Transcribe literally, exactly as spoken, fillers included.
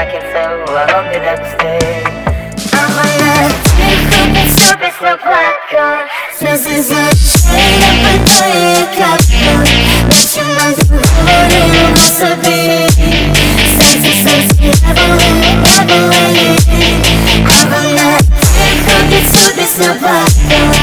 like it, so I hope you never stay. I'm alive, тихо, все беспокойно. Слезы зачем я пытаюсь капнуть. Ночью могу говорить о себе. Сердце, сердце, я была, я была. I'm alive, тихо, все беспокойно.